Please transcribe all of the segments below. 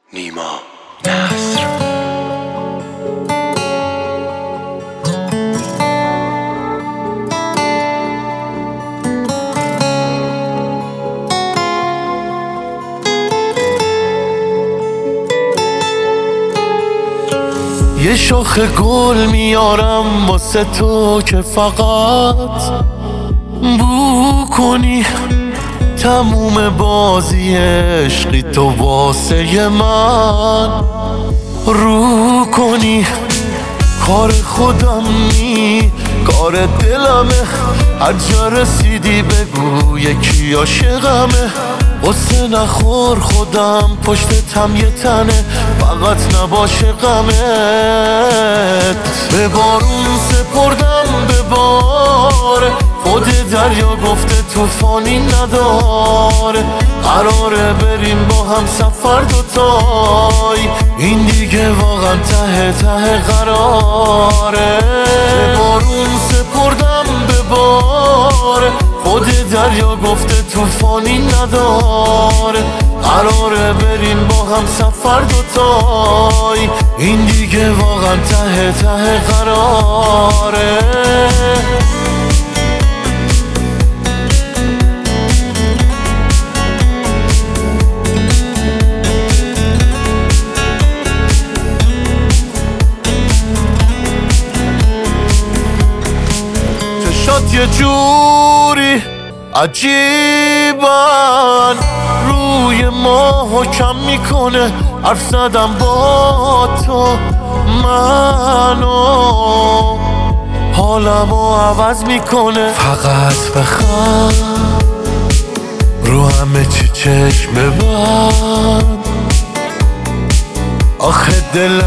نیما نصر. یه شاخ گل میارم واسه تو که فقط بو کنی تموم بازی عشقی تو واسه من رو کنی. کار خودم نی کار دلمه، هر جا رسیدی بگو یکی عاشقمه. قصه نخور خودم پشتتم یه تنه، فقط نباشه غمت. به بارون سپردم به بار، خود دریا گفته توفانی نداره. قراره بریم با هم سفر دوتای، این دیگه واقعا ته ته قراره. به بارون سپردم به بار، خود دریا گفته توفانی نداره. قراره بریم با هم سفر دوتای، این دیگه واقعا ته ته قراره. چشات یه جوری عجیبن، روی ما حکم میکنه. حرف زدم با تو منو، حالمو عوض میکنه. فقط بخند رو همه چی چشم ببند، آخه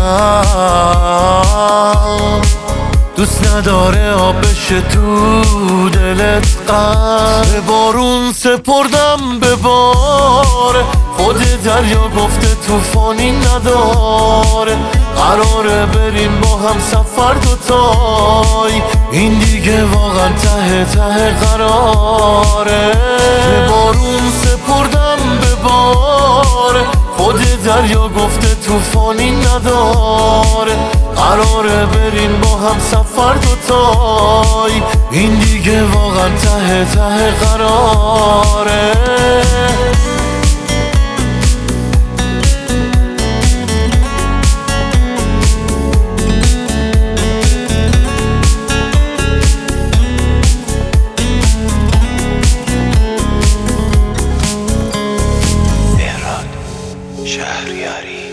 دلم دوست نداره آب بشه تو دلت غم. به بارون سپردم به بار، خود دریا گفته توفانی نداره. قراره بریم با هم سفر دوتای، این دیگه واقعا ته ته قراره. به بارون سپردم به بار، خود دریا گفته توفانی نداره. قراره بریم با هم سفر دوتای، این دیگه واقعا ته ته قراره. شهریاری.